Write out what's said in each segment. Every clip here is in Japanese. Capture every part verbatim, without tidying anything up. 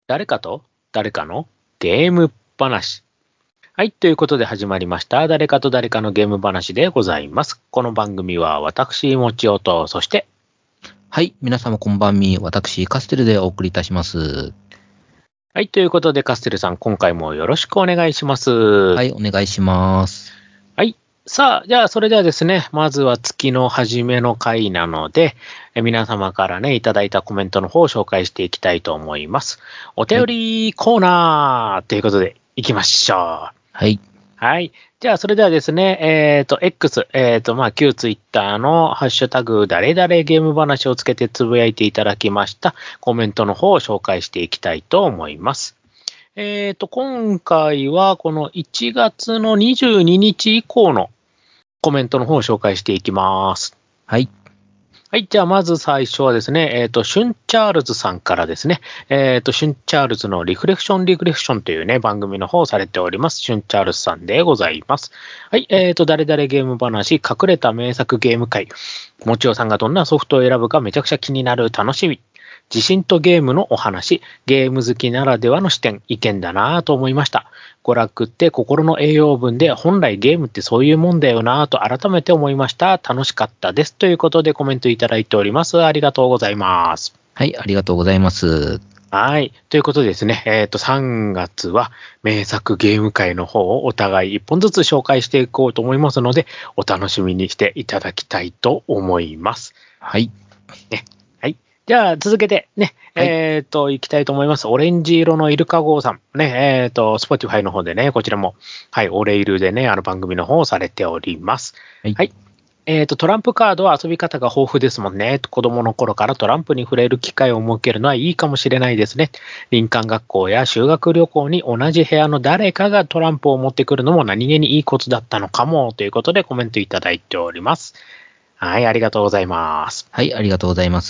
誰かと誰かのゲーム話。はい。ということで始まりました。誰かと誰かのゲーム話でございます。この番組は私、もちおと、そして、 はい。皆様こんばんみ。私、カステルでお送りいたします。 はい。ということで、カステルさん、今回もよろしくお願いします。 はい。お願いします。 はい。さあ、じゃあ、それではですね、まずは月の初めの回なので、え皆様からね、いただいたコメントの方を紹介していきたいと思います。お便りコーナーということで、いきましょう。 はい。 はい。じゃあ、それではですね、えっ、と、X、えっ、と、まあ、旧ツイッターのハッシュタグ、誰々ゲーム話をつけてつぶやいていただきましたコメントの方を紹介していきたいと思います。えっ、と、今回はこのいちがつのにじゅうににち以降のコメントの方を紹介していきます。 はい。 はい。じゃあ、まず最初はですね、えっ、と、シュンチャールズさんからですね、えっ、と、シュンチャールズのリフレクションリフレクションというね、番組の方をされております、シュンチャールズさんでございます。はい。えっ、と、誰々ゲーム話、隠れた名作ゲーム会。もちおさんがどんなソフトを選ぶかめちゃくちゃ気になる、楽しみ。自信とゲームのお話、ゲーム好きならではの視点、意見だなぁと思いました。娯楽って心の栄養分で、本来ゲームってそういうもんだよなぁと改めて思いました。楽しかったです。ということでコメントいただいております。ありがとうございます。 はい。ありがとうございます。 はい。ということでですね、えっと、さんがつは名作ゲーム会の方をお互いいっぽんずつ紹介していこうと思いますので、お楽しみにしていただきたいと思います。 はい。 ね。はい。じゃあ、続けてね、 はい、 えっ、と、行きたいと思います。オレンジ色のイルカ号さん。ね、えっ、と、Spotify の方でね、こちらも、はい、オレイルでね、あの番組の方をされております。 はい。 はい。えっ、と、トランプカードは遊び方が豊富ですもんね。子供の頃からトランプに触れる機会を設けるのはいいかもしれないですね。林間学校や修学旅行に同じ部屋の誰かがトランプを持ってくるのも何気にいいことだったのかも、ということでコメントいただいております。はい、ありがとうございます。 はい。ありがとうございます。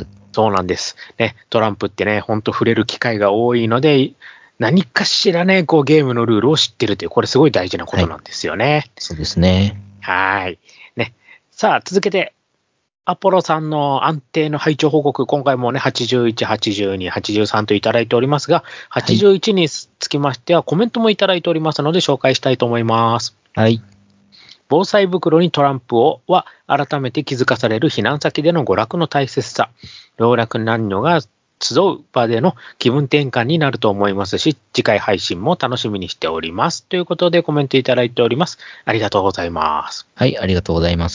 そうなんです。ね、トランプってね、ほんと触れる機会が多いので、何かしらね、こうゲームのルールを知ってるという、これすごい大事なことなんですよね。はい、 そうですね。 はい。ね。さあ、続けて、アポロさんの安定の拝聴報告、今回もね、はちじゅういち、はちじゅうに、はちじゅうさんといただいておりますが、はちじゅういちにつきましてはコメントもいただいておりますので、紹介したいと思います。 はい。 防災袋にトランプをは改めて気づかされる避難先での娯楽の大切さ。老若男女が集う場での気分転換になると思いますし、次回配信も楽しみにしております。ということでコメントいただいております。ありがとうございます。 はい。ありがとうございます。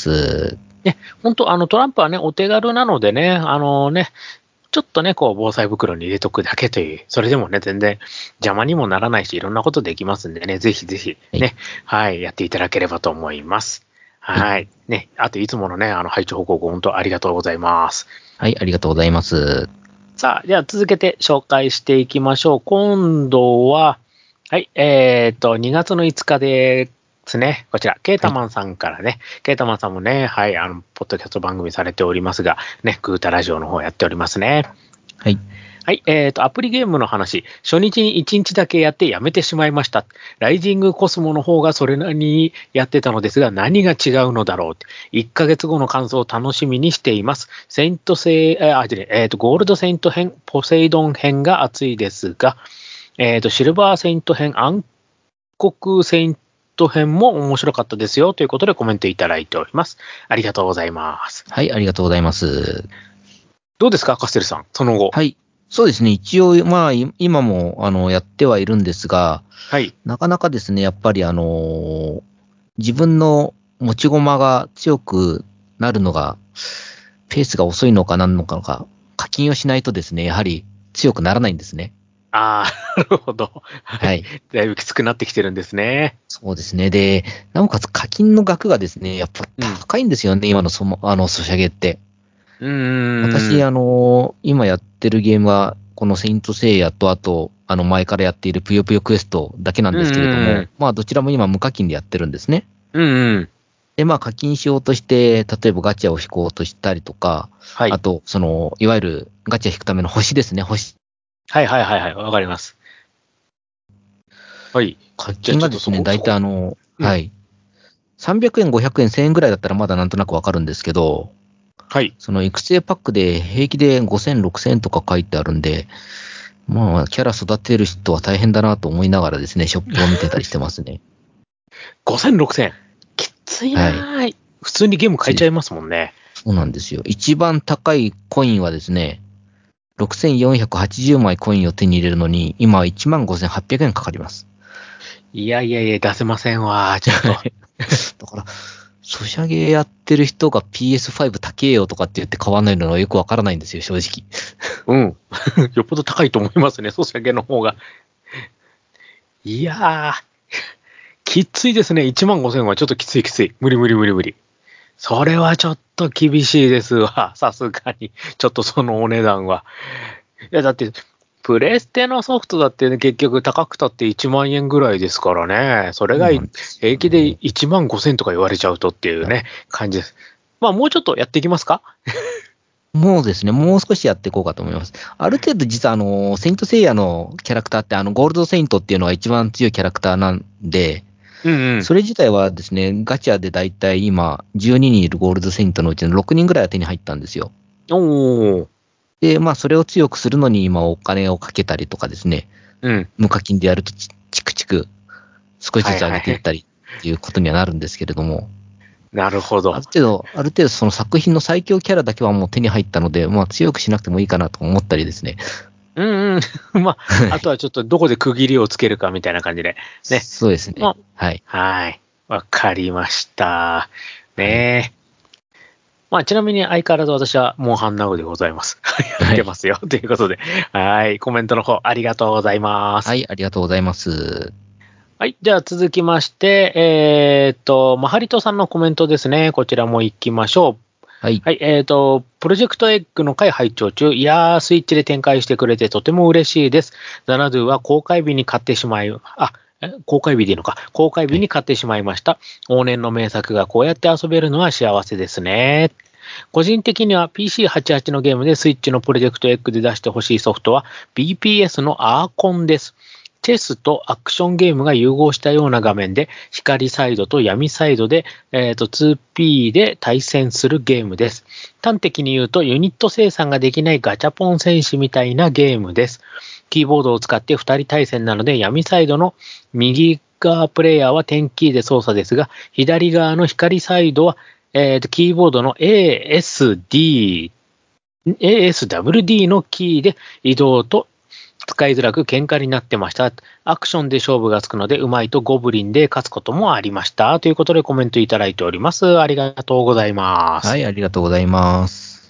ね、本当あのトランプはね、お手軽なのでね、あのね、ちょっとね、こう、防災袋に入れとくだけという、それでもね、全然邪魔にもならないし、いろんなことできますんでね、ぜひぜひね、はい、はい、やっていただければと思います。はい。はい、ね、あといつものね、あの、配置報告、本当ありがとうございます。 はい、ありがとうございます。 さあ、じゃあ続けて紹介していきましょう。今度は、はい、えっ、ー、と、にがつのいつかですね、こちら、ケータマンさんからね、はい、ケータマンさんもね、はい、あの、ポッドキャスト番組されておりますが、ね、グータラジオの方やっておりますね。 はい。 はい、えっ、ー、と、アプリゲームの話、初日にいちにちだけやってやめてしまいました。ライジングコスモの方がそれなりにやってたのですが、何が違うのだろうって。いっかげつごの感想を楽しみにしています。セイントセイ、あ、じゃえっ、ー、と、ゴールドセイント編、ポセイドン編が熱いですが、えっ、ー、と、シルバーセイント編、暗黒セイント編も面白かったですよということでコメントいただいております。ありがとうございます。 はい、ありがとうございます。 どうですか、カステルさん、その後。 はい。そうですね。一応、まあ、今も、あの、やってはいるんですが、 はい。 なかなかですね、やっぱり、あの、自分の持ち駒が強くなるのが、ペースが遅いのか何のかのか、課金をしないとですね、やはり強くならないんですね。 ああ、なるほど。はい。はい、だいぶきつくなってきてるんですね。 そうですね。で、なおかつ課金の額がですね、やっぱ高いんですよね、うん、今のその、あの、ソシャゲって。 うーん。 私、あの、今やってるゲームは、このセイントセイヤと、あと、あの、前からやっているぷよぷよクエストだけなんですけれども、まあ、どちらも今無課金でやってるんですね。 うんうん。 で、まあ、課金しようとして、例えばガチャを引こうとしたりとか、はい、あと、その、いわゆるガチャ引くための星ですね、星。 はいはいはいはい、わかります。はい。 課金がですね、大体あの、うん、はい。さんびゃくえん、ごひゃくえん、せんえんぐらいだったらまだなんとなくわかるんですけど、はい。その育成パックで平気でごせん、ろくせんえんとか書いてあるんで、 まあ、キャラ育てる人は大変だなと思いながらですね、ショップを見てたりしてますね。 ごせん、ろくせん。きついなー、はい、普通にゲーム変えちゃいますもんね。 そうなんですよ。一番高いコインはですね、ろくせんよんひゃくはちじゅうまいコインを手に入れるのに、今はいちまんごせんはっぴゃくえんかかります。 いやいやいや、出せませんわ、ちょっと。 だから、ソシャゲやってる人が ピーエスファイブ 高えよとかって言って買わないのはよくわからないんですよ、正直。 うん。よっぽど高いと思いますね、ソシャゲの方が。いやー、きついですね。いちまんごせんはちょっときついきつい。無理無理無理無理。それはちょっと厳しいですわ。さすがに。ちょっとそのお値段は。いや、だって、プレステのソフトだってね、結局高くたっていちまんえんぐらいですからね。それがそうなんですよね平気でいちまんごせんとか言われちゃうとっていうね、感じです。まあ、もうちょっとやっていきますか？ もうですね、もう少しやっていこうかと思います。ある程度実はあの、セイントセイヤのキャラクターってあの、ゴールドセイントっていうのが一番強いキャラクターなんで、 うんうん。 それ自体はですね、ガチャでだいたい今、じゅうににんいるゴールドセイントのうちのろくにんぐらいは手に入ったんですよ。 おー。 で、まあ、それを強くするのに今お金をかけたりとかですね、 うん。 無課金でやるとチチクチク少しずつ上げていっはいたりっていうことにはなるんですけれども、 なるほど。 ある程度、ある程度その作品の最強キャラだけはもう手に入ったので、まあ強くしなくてもいいかなと思ったりですね。 うんうん。まあ、あとはちょっとどこで区切りをつけるかみたいな感じで。ね。 そうですね。 まはい。 あ、はい。わかりました。 はい。 ねえ。まあ、ちなみに相変わらず私はモンハンナウでございます。やっはい。 てますよ。ということで。はい。コメントの方ありがとうございます。 はい、ありがとうございます。 はい。じゃあ続きまして、えーっと、マハリトさんのコメントですね。こちらも行きましょう。 はい。 はい。えーっと、プロジェクトエッグの回拝聴中。いやー、スイッチで展開してくれてとても嬉しいです。ザナドゥは公開日に買ってしまい、あ、え公開日でいいのか。公開日に買ってしまいました。往年の名作がこうやって遊べるのは幸せですね。個人的には ピーシーはちじゅうはち のゲームでスイッチのプロジェクトエッグで出してほしいソフトは ビーピーエス のアーコンです。チェスとアクションゲームが融合したような画面で、光サイドと闇サイドで、えー、と ツーピー で対戦するゲームです。端的に言うとユニット生産ができないガチャポン戦士みたいなゲームです。キーボードを使ってふたり対戦なので、闇サイドの右側プレイヤーは点キーで操作ですが、左側の光サイドは、えー、とキーボードの エーエスディー、エーエスダブリューディー のキーで移動と使いづらく喧嘩になってました。アクションで勝負がつくので、うまいとゴブリンで勝つこともありました。ということでコメントいただいております。ありがとうございます。 はい、ありがとうございます。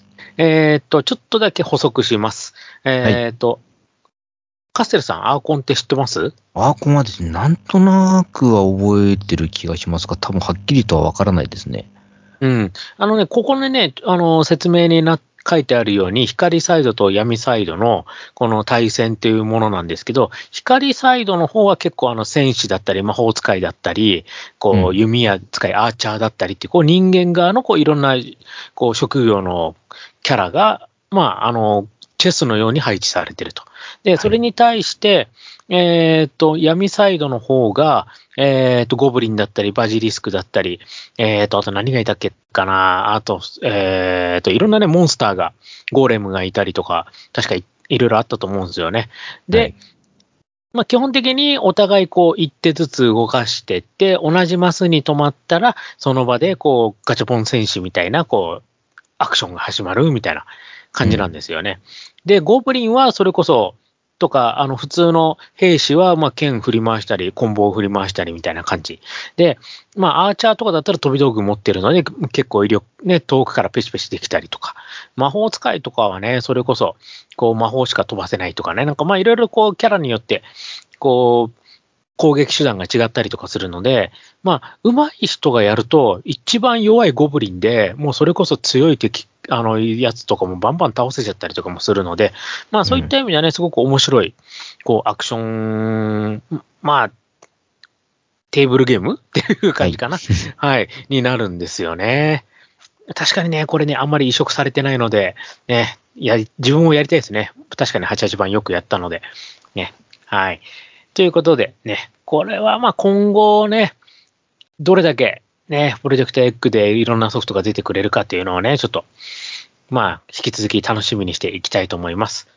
えーっと、ちょっとだけ補足します。 はい。 えーっと、カステルさん、アーコンって知ってます？ アーコンはですね、なんとなくは覚えてる気がしますが、多分はっきりとはわからないですね。 うん。あのね、ここでね、あの、説明にな、書いてあるように、光サイドと闇サイドのこの対戦っていうものなんですけど、光サイドの方は結構あの戦士だったり、魔法使いだったり、こううん。 弓矢使い、アーチャーだったりって、こう人間側のこういろんなこう職業のキャラが、まあ、あの、チェスのように配置されてると。で、 はい。 それに対して、えっと、闇サイドの方が、えっと、ゴブリンだったり、バジリスクだったり、えっと、あと何がいたっけかな、あと、えっと、いろんなね、モンスターが、ゴーレムがいたりとか、確かい、いろいろあったと思うんですよね。で、 はい。 まあ、基本的にお互いこう一手ずつ動かしてって、同じマスに止まったら、その場でこうガチャポン戦士みたいなこうアクションが始まるみたいな感じなんうん。 ですよね。で、ゴブリンはそれこそ、とか、あの、普通の兵士は、まあ、剣振り回したり、コンボを振り回したりみたいな感じ。で、まあ、アーチャーとかだったら飛び道具持ってるので、結構威力、ね、遠くからペシペシできたりとか。魔法使いとかはね、それこそ、こう、魔法しか飛ばせないとかね、なんかまあ、いろいろこう、キャラによって、こう、攻撃手段が違ったりとかするので、まあ、上手い人がやると、一番弱いゴブリンで、もうそれこそ強い敵、あの、やつとかもバンバン倒せちゃったりとかもするので、まあそういったうん。 意味ではね、すごく面白い、こう、アクション、まあ、テーブルゲームっていうはい。 感じかな。はい、になるんですよね。確かにね、これね、あんまり移植されてないので、ね、やり、自分もやりたいですね。確かにはちじゅうはちばんよくやったので、ね。はい。ということでね、これはまあ今後ね、どれだけね、プロジェクトエッグでいろんなソフトが出てくれるかっていうのをね、ちょっと、まあ、引き続き楽しみにしていきたいと思います。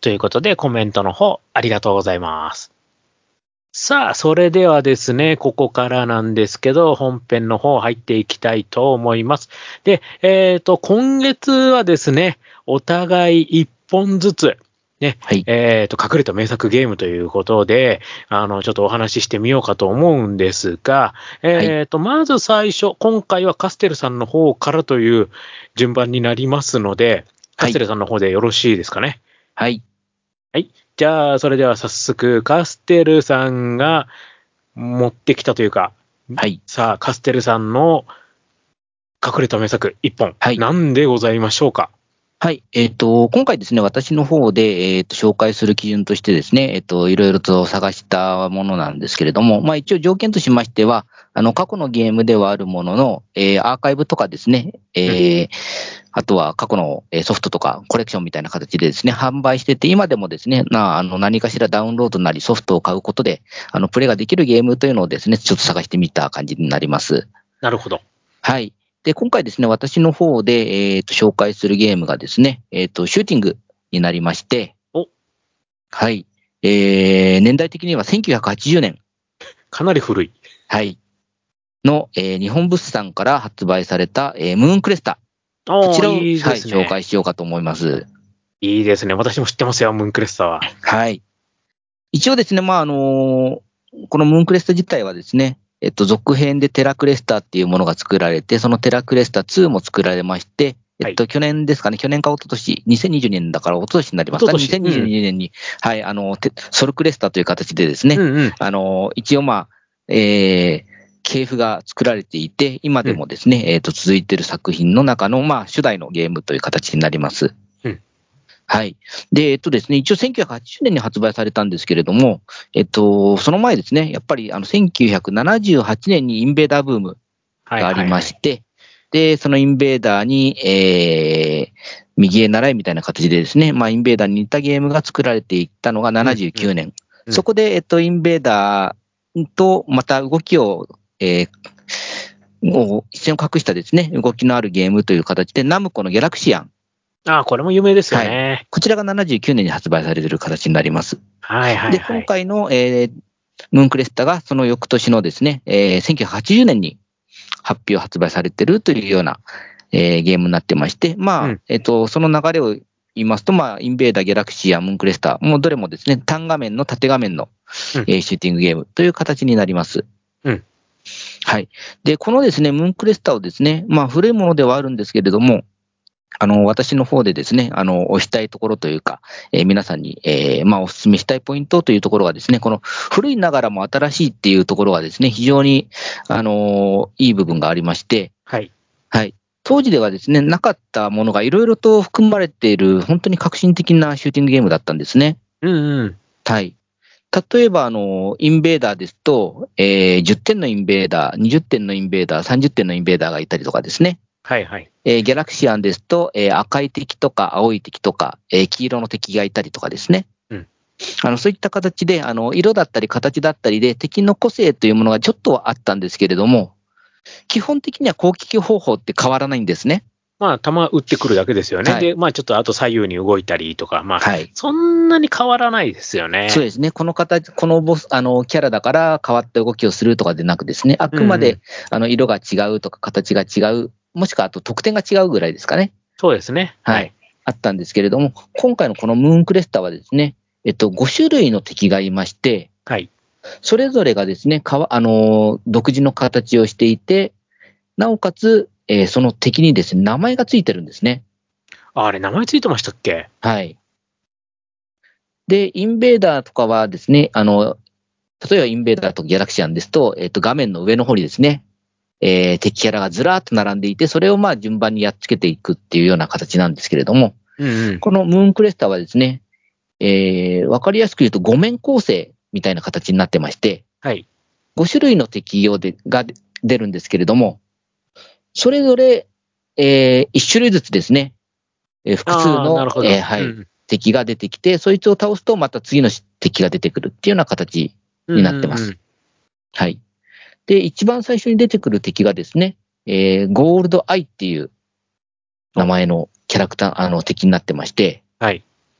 ということで、コメントの方、ありがとうございます。さあ、それではですね、ここからなんですけど、本編の方入っていきたいと思います。で、えっと、今月はですね、お互い一本ずつ、ね、 はい。 えっと、隠れた名作ゲームということで、あの、ちょっとお話ししてみようかと思うんですが、えっと、まず最初、今回はカステルさんの方からという順番になりますので、カステルさんの方でよろしいですかね。 はい。 はい。じゃあ、それでは早速、カステルさんが持ってきたというか、 はい。 さあ、カステルさんの隠れた名作一本、 はい。 何でございましょうか。 はい。えっと、今回ですね、私の方で、えっと、紹介する基準としてですね、えっと、いろいろと探したものなんですけれども、まあ一応条件としましては、あの、過去のゲームではあるものの、えーアーカイブとかですね、えーあとは過去のえーソフトとかコレクションみたいな形でですね、販売してて、今でもですね、なあの何かしらダウンロードなりソフトを買うことで、あの、プレイができるゲームというのをですね、ちょっと探してみた感じになります。 なるほど。 はい。で、今回ですね、私の方で、えっと、紹介するゲームがですね、えっと、シューティングになりまして、 お、 はい。えー、年代的にはせんきゅうひゃくはちじゅうねん、 かなり古い。 はい。の、えー日本物産から発売された、えームーンクレスタ。こちおー、 らを、 いいはい、紹ですね。 介しようかと思います。 いいですね。私も知ってますよ、ムーンクレスターは。 はい。一応ですね、まあ、あのーこのムーンクレスタ自体はですね、えっと、続編でテラクレスタっていうものが作られて、そのテラクレスタツーも作られまして、えはい。 っと、去年ですかね、去年か一昨年、にせんにじゅうねんだから一昨年になりますかね、 おととし。う 2022 ん。 年に、はい、あの、テソルクレスタという形でですね、 うんうん。 あの、一応まあ、えー、系譜が作られていて、今でうん。 もですね、えっと、続いている作品の中の、まあ、初代のゲームという形になります。 うん。 はい。で、えっとですね、一応せんきゅうひゃくはちじゅうねんに発売されたんですけれども、えっと、その前ですね、やっぱりあのせんきゅうひゃくななじゅうはちねんにインベーダーブームはいがありはいはい。 まして、で、そのインベーダーに、えー、右へ習いみたいな形でですね、まあ、インベーダーに似たゲームが作られていったのが79 うんうん。 年。 うん。 そこで、えっと、インベーダーとまた動きを、えー、を一線を画したですね、動きのあるゲームという形で、ナムコのギャラクシアン。 ああ、これも有名ですよはい。 ね。 こちらがななじゅうきゅうねんに発売されている形になります。 はいはいで、 はい。 今回の、えー、ムーンクレスタがその翌年のですね、えー、せんきゅうひゃくはちじゅうねんに発表発売されているというような、えー、ゲームになってまして、まあ、 うん。 えっ、と、その流れを言いますと、まあ、インベーダー、ギャラクシーやムーンクレスタ、もうどれもですね、単画面の縦画面の、 うん。 えーシューティングゲームという形になります。 うん。 はい。で、このですね、ムーンクレスタをですね、まあ、古いものではあるんですけれども、あの、私の方でですね、あの、押したいところというか、えー皆さんに、えーまあ、お勧めしたいポイントというところがですね、この古いながらも新しいっていうところがですね、非常に、あのいい部分がありまして、 はい。 はい。当時ではですね、なかったものがいろいろと含まれている、本当に革新的なシューティングゲームだったんですね。 うんうん。 はい。例えば、あの、インベーダーですと、えーじゅってんのインベーダー、にじゅってんのインベーダー、さんじゅってんのインベーダーがいたりとかですね。 はいはい。 えーギャラクシアンですと、えー赤い敵とか青い敵とか、えー黄色の敵がいたりとかですね。 うん。 あの、そういった形で、あの、色だったり形だったりで敵の個性というものがちょっとはあったんですけれども、基本的には攻撃方法って変わらないんですね。 まあ、球打ってくるだけですよね。で、 はい。 まあ、ちょっとあと左右に動いたりとか、まあ、 はい。 そんなに変わらないですよね。 そうですね。この形、このボス、あの、キャラだから変わった動きをするとかでなくですね、あうんうん。 くまで、あの、色が違うとか形が違う、もしくはあと得点が違うぐらいですかね。 そうですね。ははい。 い。 あったんですけれども、今回のこのムーンクレスタはですね、えっと、ご種類の敵がいまして、 はい。 それぞれがですね、かわ、あの、独自の形をしていて、なおかつ、えーその敵にですね、名前がついてるんですね。 ああれ、名前ついてましたっけ？ はい。で、インベーダーとかはですね、あの、例えばインベーダーとギャラクシアンですと、えっと、画面の上の方にですね、えー敵キャラがずらーっと並んでいて、それをまあ順番にやっつけていくっていうような形なんですけれども、 うんうん。 このムーンクレスターはですね、えーわかりやすく言うとご面構成みたいな形になってまして、 はい。 ご種類の敵をでが出るんですけれども、それぞれ、えー、いち種類ずつですね、えー複数ああ、なの、 るほど。 えーはい、 うん。 敵が出てきて、そいつを倒すとまた次の敵が出てくるっていうような形うんになってます。 うんうん。 はい。で、一番最初に出てくる敵がですね、えー、ゴールドアイっていう名お、 前のキャラクター、あの敵になってまして、 はい。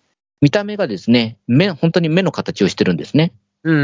見た目がですね、目、本当に目の形をしてるんですね。 うん。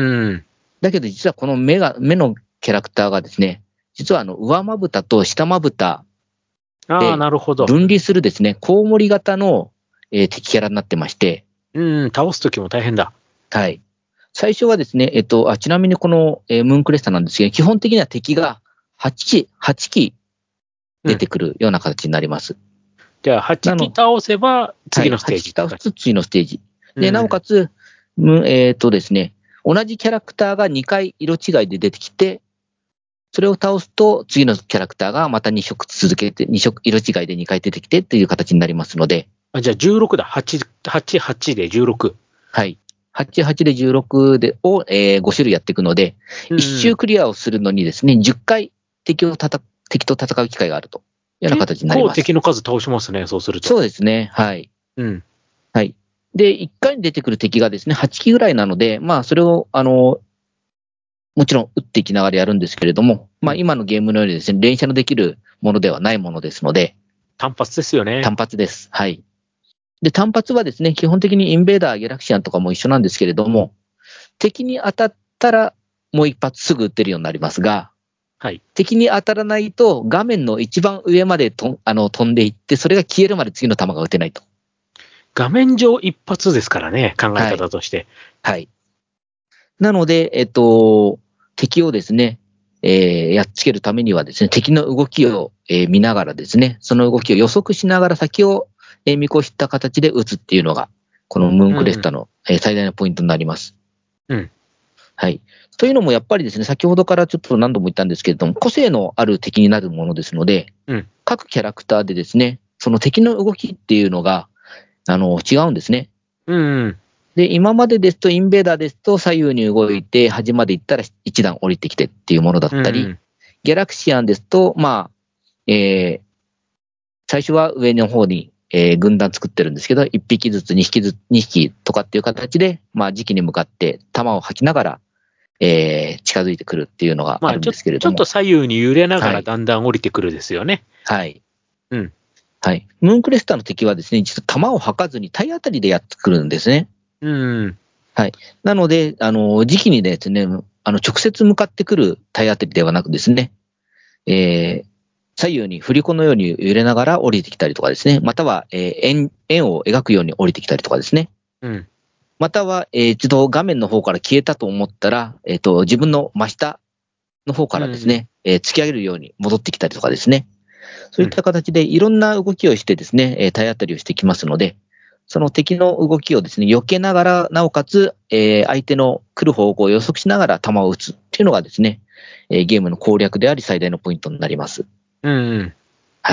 だけど実はこの目が、目のキャラクターがですね、実はあの上まぶたと下まぶたああ、 でなるほど。 分離するですね、コウモリ型の、えー敵キャラになってまして、 うん、倒すときも大変だ。 はい。最初はですね、えっと、あ、ちなみにこの、えームーンクレスタなんですけど、基本的には敵がはちき、はちき出てくるような形になります。 じゃあ、はちなのき倒せばはい、 次のステージはちき倒すと次のステージ。で、 うんなおかつ、むえっとですね、同じキャラクターがにかい色違いで出てきて、それを倒すと次のキャラクターがまたに色続けて、に色、色違いでにかい出てきてっていう形になりますので、 あ、じゃあじゅうろくだ。はち、はち、はちでじゅうろく。 はい。はち、はちでじゅうろくでを、えーご種類やっていくので、 うんいち周クリアをするのにですね、じゅっかい敵をたた敵と戦う機会があるというような形結になります。 構敵の数倒しますね、そうすると。 そうですね。はい。 うん。 はい。で、いっかいに出てくる敵がですね、はちきぐらいなので、まあ、それを、あの、もちろん撃っていきながらやるんですけれども、まあ、今のゲームのようにですね、連射のできるものではないものですので、 単発ですよね。 単発です。はい。で、単発はですね、基本的にインベーダー、ギャラクシアンとかも一緒なんですけれども、敵に当たったらもう一発すぐ撃てるようになりますが、 はい。 敵に当たらないと画面の一番上までとあの飛んでいって、それが消えるまで次の弾が撃てないと。 画面上一発ですからね、考えはい。 方として。 はい。なので、えっと、敵をですね、えーやっつけるためにはですね、敵の動きを、えー見ながらですね、その動きを予測しながら先を、えー見越した形で撃つっていうのが、このムーンクレスタの、えー最大のポイントになります。 うん。 はい。というのもやっぱりですね、先ほどからちょっと何度も言ったんですけれども、個性のある敵になるものですので、 うん。 各キャラクターでですね、その敵の動きっていうのが、あの、違うんですね。 うん。 で、今までですと、インベーダーですと、左右に動いて、端まで行ったら一段降りてきてっていうものだったり、 うん。 ギャラクシアンですと、まあ、えー、最初は上の方に、えー、軍団作ってるんですけど、一匹ずつ、二匹ずつ、二匹とかっていう形で、まあ、時期に向かって弾を吐きながら、えー、近づいてくるっていうのがまあ、 あるんちょ、 ですけれども。 ちょっと左右に揺れながはい。 らだんだん降りてくるですよね。 はい。 うん。 はい。ムーンクレスターの敵はですね、実は弾を吐かずに体当たりでやってくるんですね。 うん。 はい。なので、あの、時期にですね、あの、直接向かってくる体当たりではなくですね、えー、左右に振り子のように揺れながら降りてきたりとかですね、または、えー、円、円を描くように降りてきたりとかですね。 うん。 または、えー一度画面の方から消えたと思ったら、えっと、自分の真下の方からですね、えー突き上げるように戻ってきたりとかですね。そういった形でいろんな動きをしてですね、えー体当たりをしてきますので、その敵の動きをですね、避けながら、なおかつ、えー相手の来る方向を予測しながら弾を撃つっていうのがですね、えーゲームの攻略であり最大のポイントになります。 うん。 はい。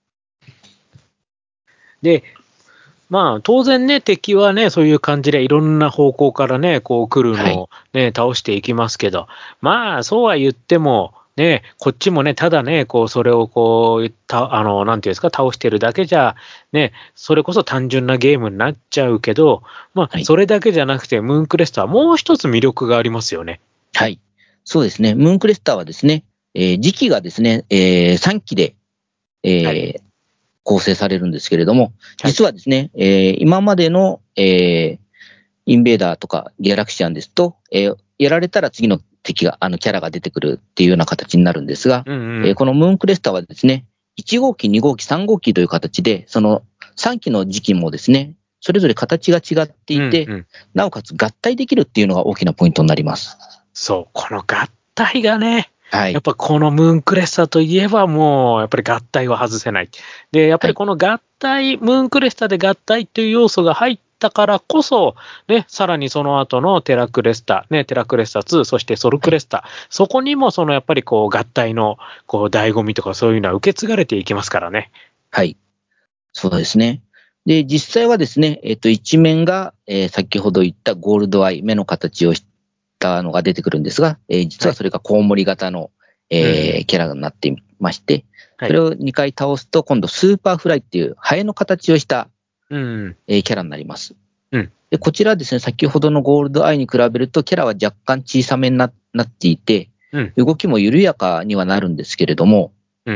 で、まあ、当然ね、敵はね、そういう感じでいろんな方向からね、こう来るはい。 のをね、倒していきますけど、まあ、そうは言っても、ね、こっちもね、ただね、こう、それをこう、たあの、なんていうんですか、倒してるだけじゃ、ね、それこそ単純なゲームになっちゃうけど、まあ、 はい。 それだけじゃなくて、ムーンクレストはもう一つ魅力がありますよね。 はい。そうですね。ムーンクレスターはですね、えー時期がですね、えーさんきで、 はい。 えー構成されるんですけれども、 はい。 実はですね、えー今までの、えーインベーダーとかギャラクシアンですと、えーやられたら次の敵が、あのキャラが出てくるっていうような形になるんですが、 うんうん。 えーこのムーンクレスターはですね、いち号機、に号機、さん号機という形で、そのさんきの時期もですね、それぞれ形が違っていて、 うんうん。 なおかつ合体できるっていうのが大きなポイントになります。 そう、この合体がね、 はい。 やっぱこのムーンクレスターといえばもう、やっぱり合体は外せない。で、やっぱはい。 りこの合体、ムーンクレスターで合体っていう要素が入ったからこそ、ね、さらにその後のテラクレスタ、ね、テラクレスタツー、そしてソルはい。 クレスタ、そこにもそのやっぱりこう合体のこう醍醐味とかそういうのは受け継がれていきますからね。 はい。そうですね。で、実際はですね、えっと、一面が、えー先ほど言ったゴールドアイ、目の形をしたのが出てくるんですが、えー実はい。 はそれがコウモリ型の、 うん。 えーキャラになっていまして、 はい。 それをにかい倒すと、今度スーパーフライっていうハエの形をした、 うん。 えーキャラになります。 うん。 で、こちらですね、先ほどのゴールドアイに比べると、キャラは若干小さめにななっていて、 うん。 動きも緩やかにはなるんですけれども、 うん。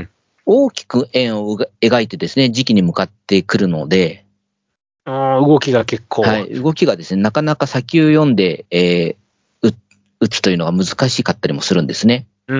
大きく円をうが描いてですね、時期に向かってくるので、 あー動きが結構。 はい。動きがですね、なかなか先を読んで、えー、打つというのが難しかったりもするんですね。 うん。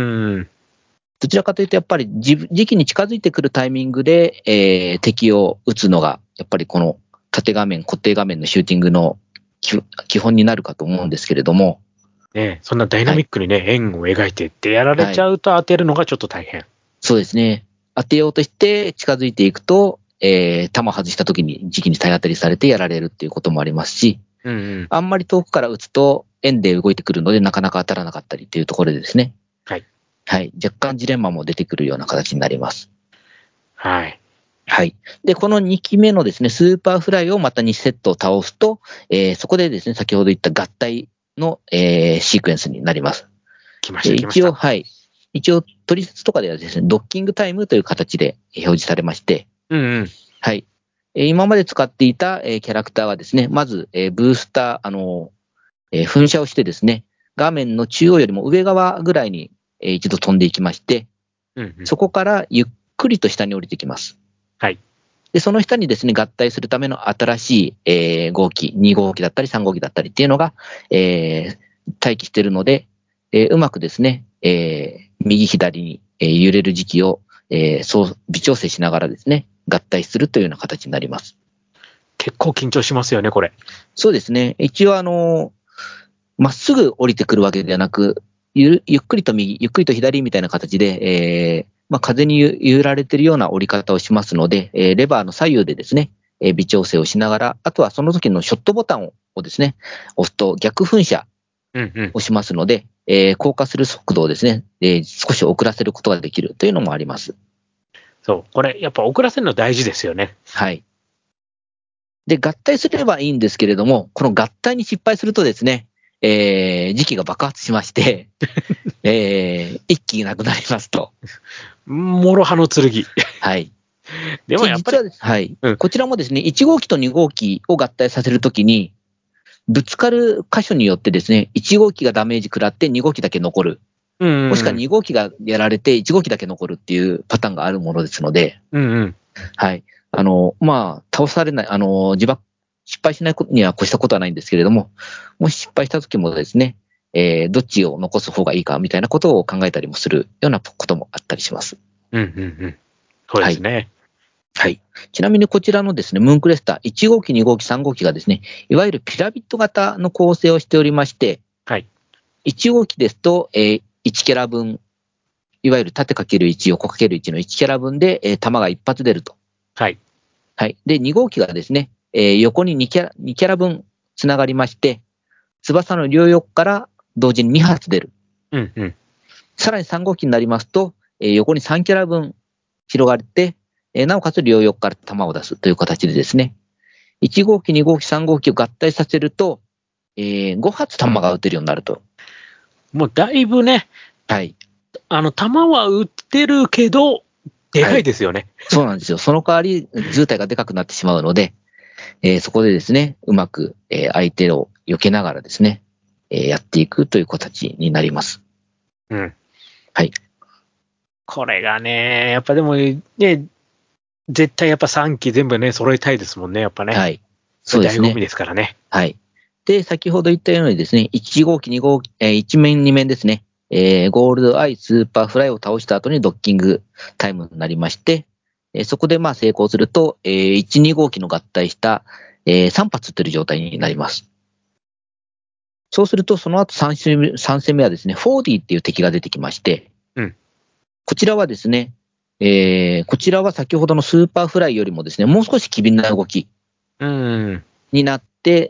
どちらかというと、やっぱり時期に近づいてくるタイミングで、えー、敵を撃つのが、やっぱりこの縦画面、固定画面のシューティングの基本になるかと思うんですけれども。 ね、そんなダイナミックにね、はい、円を描いてってやられちゃうと当てるのがちょっと大変。はい、 そうですね。当てようとして近づいていくと、えー、弾外した時に時期に体当たりされてやられるっていうこともありますし、 うんうん、 あんまり遠くから撃つと円で動いてくるのでなかなか当たらなかったりっていうところでですね。 はい。 はい。若干ジレンマも出てくるような形になります。 はい。 はい。で、このにきめのですね、スーパーフライをまたにセット倒すと、えー、そこでですね、先ほど言った合体の、えー、シークエンスになります。 来ました、来ました。 一応、はい。一応、取説とかではですね、ドッキングタイムという形で表示されまして、 うんうん。 はい。えー、今まで使っていた、えー、キャラクターはですね、まず、えー、ブースター、あの、えー、噴射をしてですね、画面の中央よりも上側ぐらいに、えー、一度飛んでいきまして、 うんうん、 そこからゆっくりと下に降りてきます。 はい。 で、その下にですね、合体するための新しい、えー、号機、に号機だったりさん号機だったりっていうのが、えー、待機しているので、えー、うまくですね、えー、右左に、えー、揺れる時期を、えー、そう微調整しながらですね、合体するというような形になります。 結構緊張しますよね、これ。 そうですね。一応あの、まっすぐ降りてくるわけではなく、ゆゆっくりと右、ゆっくりと左みたいな形で、えーまあ、風に揺られているような降り方をしますので、えー、レバーの左右でですね、えー、微調整をしながら、あとはその時のショットボタンをですね、押すと逆噴射をしますので、うんうんえー、降下する速度をですね、えー、少し遅らせることができるというのもあります。 そう、これやっぱ遅らせるの大事ですよね。 はい。で、合体すればいいんですけれども、この合体に失敗するとですね、えー、時期が爆発しまして、えー、一気がなくなりますと。 諸刃の剣。 はい。 でもやっぱり、 実は、はい、 うん。 こちらもですね、いち号機とに号機を合体させるときに、ぶつかる箇所によってですね、いち号機がダメージ食らってに号機だけ残る。 うんうんうん、 もしくはに号機がやられていち号機だけ残るっていうパターンがあるものですので、 うんうん、 はい。あの、まあ、倒されない、あの、自爆、失敗しないには越したことはないんですけれども、もし失敗したときもですね、えー、どっちを残す方がいいかみたいなことを考えたりもするようなこともあったりします。 うんうんうん。そうですね。 はい。はい。ちなみにこちらのですね、ムーンクレスターいち号機、に号機、さん号機がですね、いわゆるピラミッド型の構成をしておりまして、 はい。 いち号機ですと、えー、いちキャラ分、いわゆる縦かけるいち、横かけるいちのいちキャラ分で、えー、弾が一発出ると。 はい。 はい。で、に号機がですね、えー、横に2キャラ、にキャラ分つながりまして、翼の両翼から同時にに発出る。 うんうん。 さらにさん号機になりますと、えー、横にさんキャラ分広がって、えー、なおかつ両翼から弾を出すという形でですね、いち号機、に号機、さん号機を合体させると、えー、ご発弾が撃てるようになると。 もうだいぶね、 はい。 あの、弾は撃ってるけど、でかいですよね。 はい、そうなんですよ。その代わり、図体がでかくなってしまうので、えー、そこでですね、うまく、えー、相手を避けながらですね、えー、やっていくという形になります。 うん。 はい。 これがね、やっぱでもね、絶対やっぱさん機全部ね、揃えたいですもんね、やっぱね。 はい。そうですね。 醍醐味ですからね。 はい。で、先ほど言ったようにですね、いち号機、に号機、えー、いち面、に面ですね、えー、ゴールドアイ、スーパーフライを倒した後にドッキングタイムになりまして、えー、そこでまあ成功すると、えー、いち、に号機の合体した、えー、さん発撃ってる状態になります。そうすると、その後3戦目、さん戦目はですね、フォーディーっていう敵が出てきまして、 うん、こちらはですね、えー、こちらは先ほどのスーパーフライよりもですね、もう少し機敏な動きになって、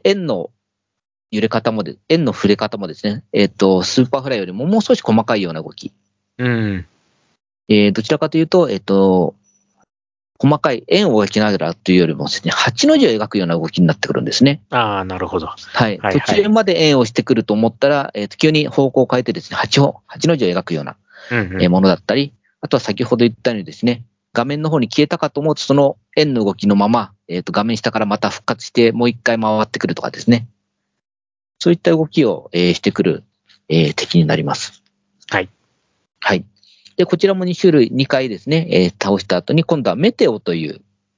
円の揺れ方もで、円の触れ方もですね、えっ、ー、と、スーパーフライよりももう少し細かいような動き。 うん。 えー、どちらかというと、えっ、ー、と、細かい円を描きながらというよりもですね、はちの字を描くような動きになってくるんですね。 ああ、なるほど。 はい。はいはい、途中まで円をしてくると思ったら、えー、急に方向を変えてですね、はち, はちの字を描くような、うんうんえー、ものだったり、あとは先ほど言ったようにですね、画面の方に消えたかと思うと、その円の動きのまま、えっ、ー、と、画面下からまた復活して、もう一回回ってくるとかですね。そういった動きを、えー、してくる、えー、敵になります。 はい。 はい。で、こちらもに種類、にかいですね、えー、倒した後に、今度はメテオという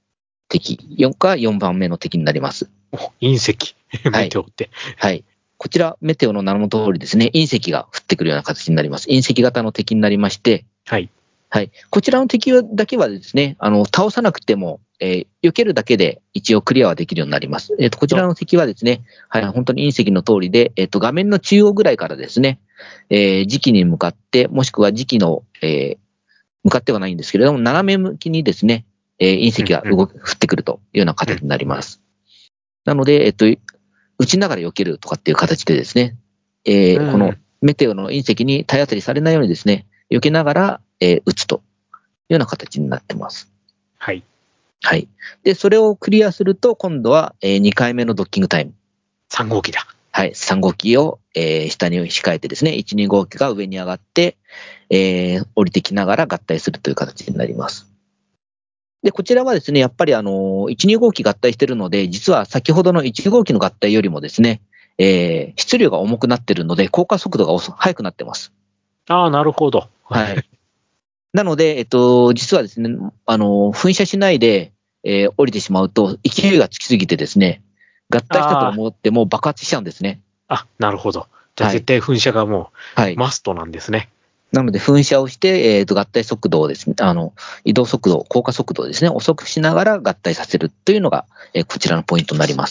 敵、よんかよんばんめの敵になります。 お隕石、メテオって。 はい。はい。こちら、メテオの名の通りですね、隕石が降ってくるような形になります。隕石型の敵になりまして、 はい。 はい。こちらの敵だけはですね、あの、倒さなくても、えー、避けるだけで一応クリアはできるようになります。えっ、ー、と、こちらの敵はですね、はい、本当に隕石の通りで、えっ、ー、と、画面の中央ぐらいからですね、えー、磁気に向かって、もしくは磁気の、えー、向かってはないんですけれども、斜め向きにですね、えー、隕石が動く、うんうん、降ってくるというような形になります。うん、なので、えっ、ー、と、撃ちながら避けるとかっていう形でですね、えー、うん、このメテオの隕石に体当たりされないようにですね、避けながら、えー、撃つというような形になってます。 はい。 はい。で、それをクリアすると、今度は、えー、にかいめのドッキングタイム。 さん号機だ。 はい。さん号機を、えー、下に控えてですね、いち、に号機が上に上がって、えー、降りてきながら合体するという形になります。で、こちらはですね、やっぱりあの、いち、に号機合体しているので、実は先ほどのいち号機の合体よりもですね、えー、質量が重くなっているので、降下速度が速くなってます。 ああ、なるほど。 はい。なので、えっと、実はですね、あの、噴射しないで、えー、降りてしまうと、勢いがつきすぎてですね、合体したと思っても爆発しちゃうんですね。 あ、なるほど。じゃあ絶対噴射がもう、 はい、 マストなんですね。 なので、噴射をして、えっと、合体速度をですね、あの、移動速度、降下速度をですね、遅くしながら合体させるというのが、えー、こちらのポイントになります。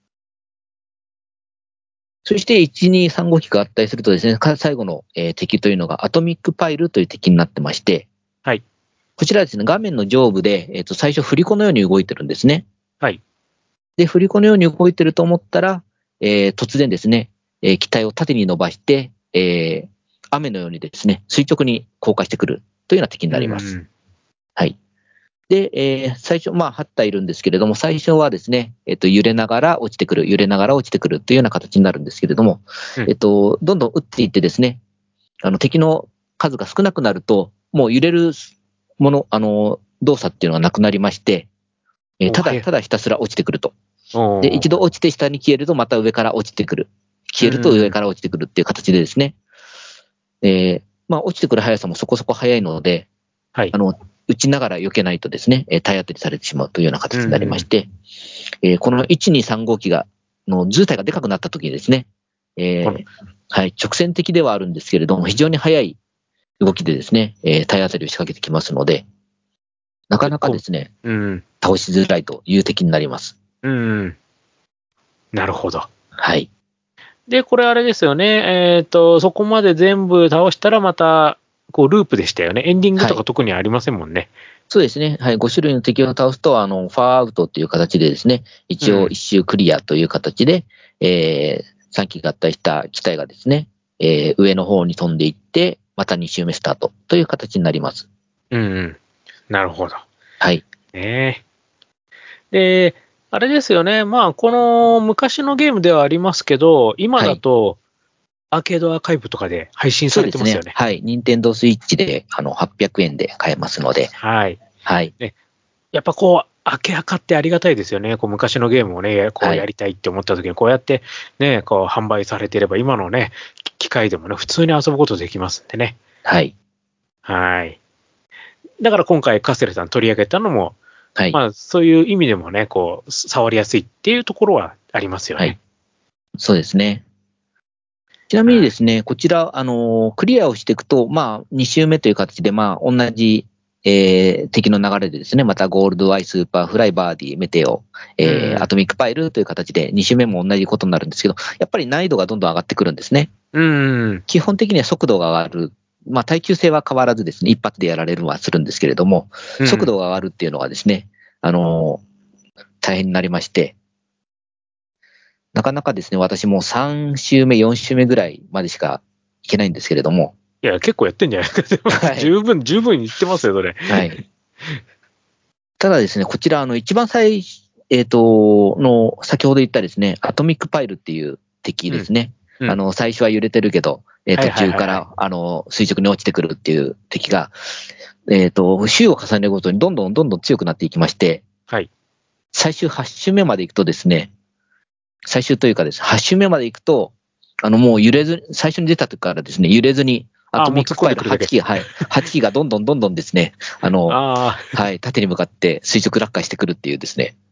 そして、いち、に、さん号機が合体するとですね、最後の、えー、敵というのがアトミックパイルという敵になってまして、 はい。 こちらはですね、画面の上部で、えっと、最初振り子のように動いてるんですね。 はい。 で、振り子のように動いてると思ったら、えー、突然ですね、えー、機体を縦に伸ばして、えー、雨のようにですね、垂直に降下してくるというような敵になります。はい。で、えー、最初、まあ、はち体いるんですけれども、最初はですね、えっと、揺れながら落ちてくる、揺れながら落ちてくるというような形になるんですけれども、うん、えっと、どんどん撃っていってですね、あの、敵の数が少なくなると、もう揺れるもの、あの、動作っていうのがなくなりまして、えー、ただ、ただひたすら落ちてくると。で、一度落ちて下に消えるとまた上から落ちてくる。消えると上から落ちてくるっていう形でですね、えー、まあ、落ちてくる速さもそこそこ速いので、はい、あの、撃ちながら避けないとですね、体当たりされてしまうというような形になりまして、えー、このいち、に、さん号機が、の図体がでかくなった時にですね、えー、はい、直線的ではあるんですけれども、非常に速い動きでですね、えー、体当たりを仕掛けてきますので、なかなかですね、うん、倒しづらいという敵になります。 うん。なるほど。 はい。 で、これあれですよね。えっと、そこまで全部倒したらまた、こう、ループでしたよね。エンディングとか特にありませんもんね。はい、 そうですね。はい。ご種類の敵を倒すと、あの、ファーアウトっていう形でですね、一応一周クリアという形で、うん、えー、さん機合体した機体がですね、えー、上の方に飛んでいって、またに周目スタートという形になります。 うん、うん。なるほど。 はい。 ねえ。で、あれですよね。まあ、この昔のゲームではありますけど、今だと、アーケードアーカイブとかで配信されてますよね。 そうですね。はい。任天堂スイッチで、あの、はっぴゃくえんで買えますので。 はい。 はい。 ね、やっぱこう、明け明ってありがたいですよね。こう昔のゲームをね、こうやりたいって思った時に、こうやってね、こう販売されていれば、今のね、機械でもね、普通に遊ぶことできますんでね。 はい。 はい。だから今回カステルさん取り上げたのも、 はい。 まあそういう意味でもね、こう、触りやすいっていうところはありますよね。はい。 そうですね。ちなみにですね、はい、こちら、あの、クリアをしていくと、まあ、に周目という形で、まあ、同じ、えー、敵の流れでですね、またゴールドアイ、スーパーフライ、バーディー、メテオ、えー、うん、アトミックパイルという形で、に周目も同じことになるんですけど、やっぱり難易度がどんどん上がってくるんですね。 うん。 基本的には速度が上がる。まあ、耐久性は変わらずですね、一発でやられるのはするんですけれども、速度が上がるっていうのはですね、あのー、大変になりまして、なかなかですね、私もさん周目、よん周目ぐらいまでしかいけないんですけれども。 いや、結構やってんじゃないですか。はい、十分、十分言ってますよ、それ。 はい。ただですね、こちら、あの、一番最、えっと、の、先ほど言ったですね、アトミックパイルっていう敵ですね。うんうん、あの、最初は揺れてるけど、えー、途中から、あの、垂直に落ちてくるっていう敵が、えっと、周を重ねるごとにどんどんどんどん強くなっていきまして、 はい。 最終はち周目まで行くとですね、最終というかですね、はち周目まで行くと、あの、もう揺れず、最初に出た時からですね、揺れずにアトミックコイルあ、もう突っ込んでくるだけはちき、はい。はちきがどんどんどんどんですね、あの、 ああ、 はい、縦に向かって垂直落下してくるっていうですね。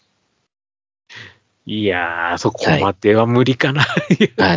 いやー、そこはい。 までは無理かな。 はい。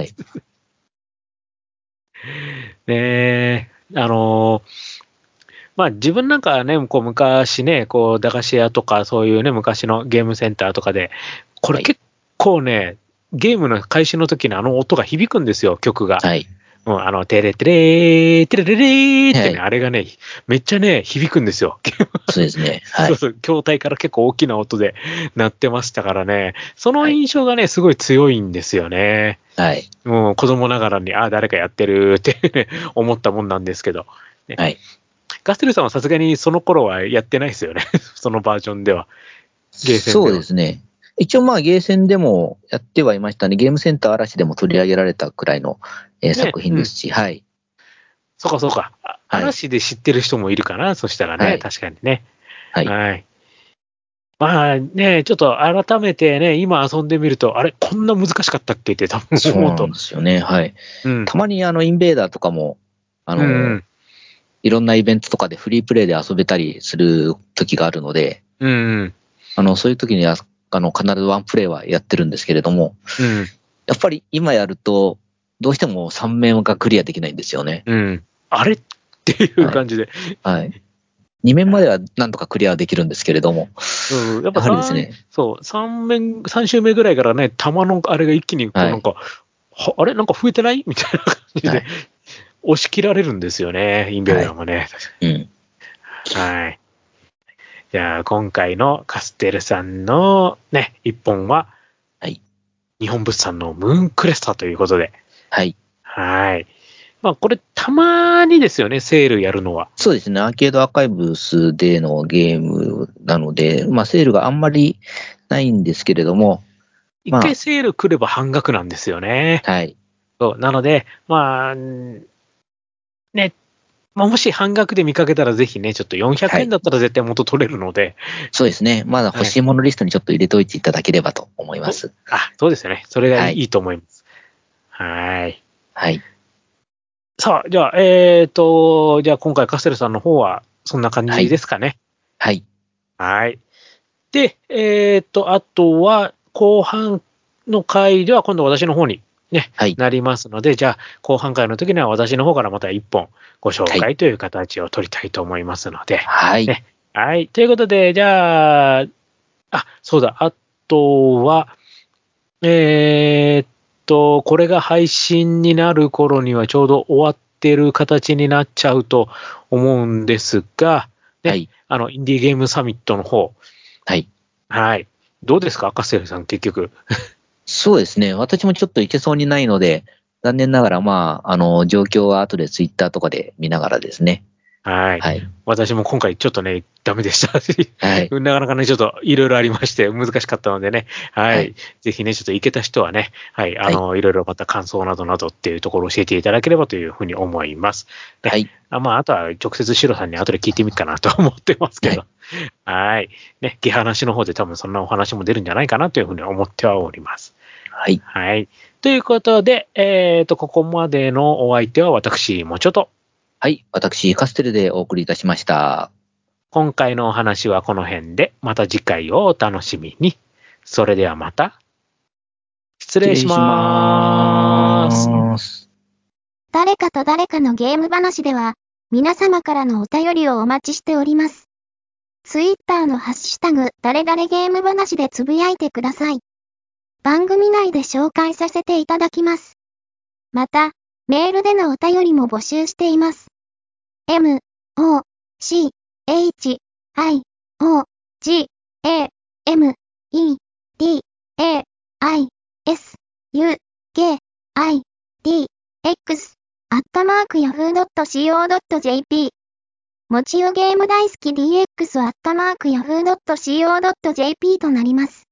ねえ、あのーまあ自分なんかはね、こう昔ね、こう駄菓子屋とかそういうね、昔のゲームセンターとかで、これはい。 結構ね、ゲームの開始の時のあの音が響くんですよ、曲が。 はい。 うん、あの、テレテレー、テレレレーってね、 はい。 あれがね、めっちゃね、響くんですよ。 そうですね。はい。 そうそう、筐体から結構大きな音で鳴ってましたからね、そのはい。 印象がね、すごい強いんですよね。 はい。 もう子供ながらに、ああ、誰かやってるって思ったもんなんですけど。ね、 はい。 ガステルさんはさすがにその頃はやってないですよね。そのバージョンでは。ゲーセンそうででは。 すね。一応まあゲーセンでもやってはいましたね。ゲームセンター嵐でも取り上げられたくらいの、えーね、 作品うん。 ですし、はい。 そうかそうか。あはい。 嵐で知ってる人もいるかな。そしたらね、 はい。 確かにね。 はい。 はい。まあね、ちょっと改めてね、今遊んでみると、あれ、こんな難しかったっけって多分そうな思うと。 んですよね。はい。 うん。 たまにあのインベーダーとかも、あうんうの、 ん。 いろんなイベントとかでフリープレイで遊べたりする時があるので、 うんうん。 あの、そういう時には、あの、必ずワンプレイはやってるんですけれども、 うん。 やっぱり今やると、どうしてもさん面がクリアできないんですよね。 うん。あれっていうはい。 感じで。 はい。に面まではなんとかクリアできるんですけれども、 うん。やっぱやはりです三、 ね、 そう、三面、三周目ぐらいからね、弾のあれが一気にこうはい。 なんか、はあれなんか増えてないみたいな感じではい。 押し切られるんですよね、インベーはい。 ダーもね。 うん。 はい。じゃあ、今回のカステルさんのね、一本は、 はい。 日本物産のムーンクレスタということで。 はい。 はい。まあ、これ、たまにですよね、セールやるのは。 そうですね。アーケードアーカイブスでのゲームなので、まあ、セールがあんまりないんですけれども、 一回まセール来れば半額なんですよね。 あ、はい。 そう。なので、まあ、ね、まあ、もし半額で見かけたらぜひね、ちょっと400 はい。 円だったら絶対元取れるので、 そうですね。まだ欲しね、 いものリストにちょっと入れておいていただければと思いまと、 す。 あ、そうですよね。それがいはい。 いいと思います。はい。 はい。 さあ、じゃあ、えっと、じゃあ今回カステルさんの方はそんな感じではい。 すかね。 はい。 はい。で、えっと、あとは後半の回では今度私の方にね、 はい。 なりますので、じゃあ後半回の時には私の方からまた一本ご紹はい。 介という形を取りたいと思いますので、 はい。 ね。はい。ということで、じゃあ、あ、そうだ、あとは、えーっと、これが配信になる頃にはちょうど終わってる形になっちゃうと思うんですが、ね、 はい。 あの、インディーゲームサミットの方、 はい。 はい。どうですか、赤瀬さん、結局。 そうですね。私もちょっといけそうにないので、残念ながら、まあ、あの、状況は後でツイッターとかで見ながらですね。 はい。 はい。 私も今回ちょっとね、ダメでしたし、 はい。 なかなかね、ちょっといろいろありまして難しかったのでね、ははい。 い。ぜひね、ちょっと行けた人はね、はい、あはい。 の、いろいろまた感想などなどっていうところを教えていただければというふうに思います。ね。 はい。 あまあ、あとは直接シロさんに後で聞いてみっかなと思ってますけど。 はい。 はい。ね、ゲハ話の方で多分そんなお話も出るんじゃないかなというふうに思ってはおります。 はい。 はい。ということで、えっと、ここまでのお相手は私、もちょと。 はい。私、カステルでお送りいたしました。 今回のお話はこの辺で、また次回をお楽しみに。それではまた、失礼し失礼しまーす。 ます。 誰かと誰かのゲーム話では、皆様からのお便りをお待ちしております。ツイッターのハッシュタグ、誰々ゲーム話でつぶやいてください。番組内で紹介させていただきます。また、メールでのお便りも募集しています。m, o, c, h, i, o, g, a, m, e, d, a, i, s, u, k, i, d, x、アットマークヤフー .co.jp。もちよゲーム大好き ディーエックス アットマークヤフー .co.jp となります。